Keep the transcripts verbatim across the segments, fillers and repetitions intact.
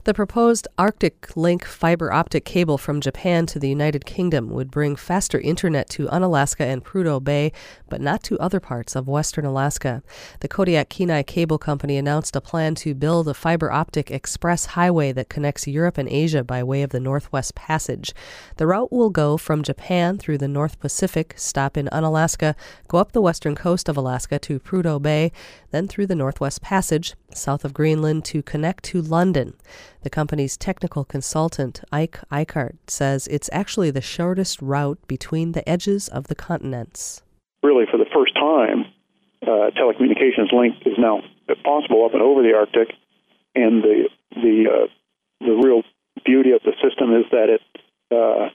The proposed Arctic Link fiber optic cable from Japan to the United Kingdom would bring faster internet to Unalaska and Prudhoe Bay, but not to other parts of western Alaska. The Kodiak Kenai Cable Company announced a plan to build a fiber optic express highway that connects Europe and Asia by way of the Northwest Passage. The route will go from Japan through the North Pacific, stop in Unalaska, go up the western coast of Alaska to Prudhoe Bay, then through the Northwest Passage, south of Greenland, to connect to London. The company's technical consultant, Ike Eichart, says it's actually the shortest route between the edges of the continents. Really, for the first time, uh, telecommunications link is now possible up and over the Arctic, and the the uh, the real beauty of the system is that it uh,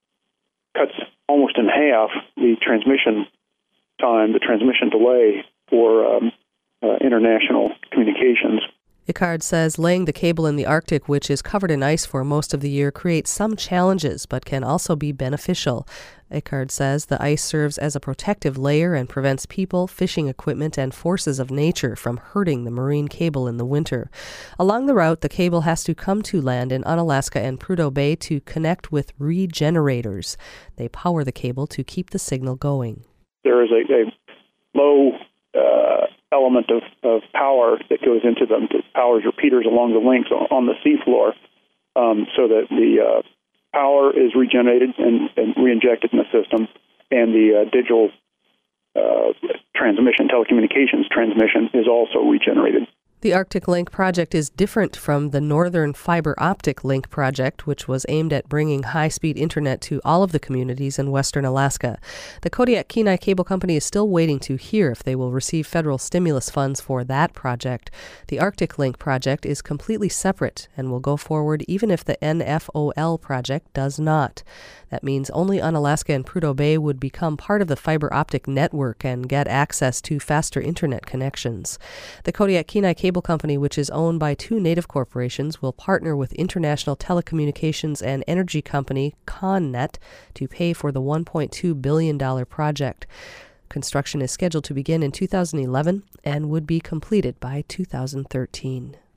cuts almost in half the transmission time, the transmission delay for um, uh, international communications. Eichart says laying the cable in the Arctic, which is covered in ice for most of the year, creates some challenges but can also be beneficial. Eichart says the ice serves as a protective layer and prevents people, fishing equipment, and forces of nature from hurting the marine cable in the winter. Along the route, the cable has to come to land in Unalaska and Prudhoe Bay to connect with regenerators. They power the cable to keep the signal going. There is a, a low uh, element of, of power that goes into them that powers repeaters along the links on, on the seafloor, um, so that the uh, power is regenerated and, and reinjected in the system, and the uh, digital uh, transmission, telecommunications transmission, is also regenerated. The Arctic Link project is different from the Northern Fiber Optic Link project, which was aimed at bringing high-speed internet to all of the communities in western Alaska. The Kodiak Kenai Cable Company is still waiting to hear if they will receive federal stimulus funds for that project. The Arctic Link project is completely separate and will go forward even if the N F O L project does not. That means only Unalaska and Prudhoe Bay would become part of the fiber optic network and get access to faster internet connections. The Kodiak Kenai Cable Company, which is owned by two native corporations, will partner with international telecommunications and energy company ConNet to pay for the one point two billion dollars project. Construction is scheduled to begin in two thousand eleven and would be completed by two thousand thirteen.